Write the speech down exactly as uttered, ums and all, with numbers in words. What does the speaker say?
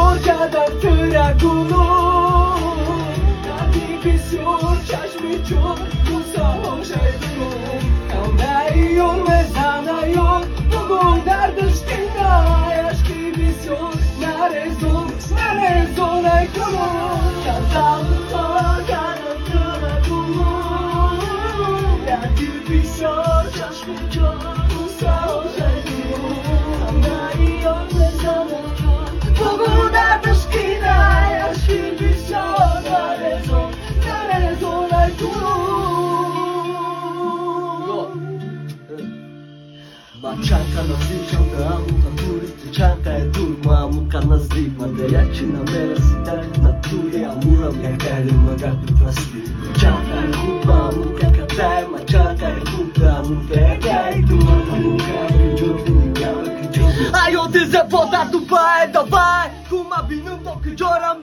cada târagul Pisior čaš mi čur, tu sa hošaj drum Kamdajon me zanajon, dugo dardështina Jashki vision, narezon, narezon aj kolon Kantam të kanë të rëgullon Ja ty pisior čaš mi čur, tu sa hošaj drum Kamdajon me zanajon, dugo dardështina Jashki vision, narezon Mačanka na zličanka, amuka turiti čanka je durma, amuka na zlima Da jačina mera si tak na turi, amuram ja kalim magapi plasti Mačanka je kupa, amuka kataj, mačanka je kupa, amuka ja kaj Tuma amuka je jovi, nikava ki jovi Ajo ti se pota tu pa e davaj, kuma binum to ki joram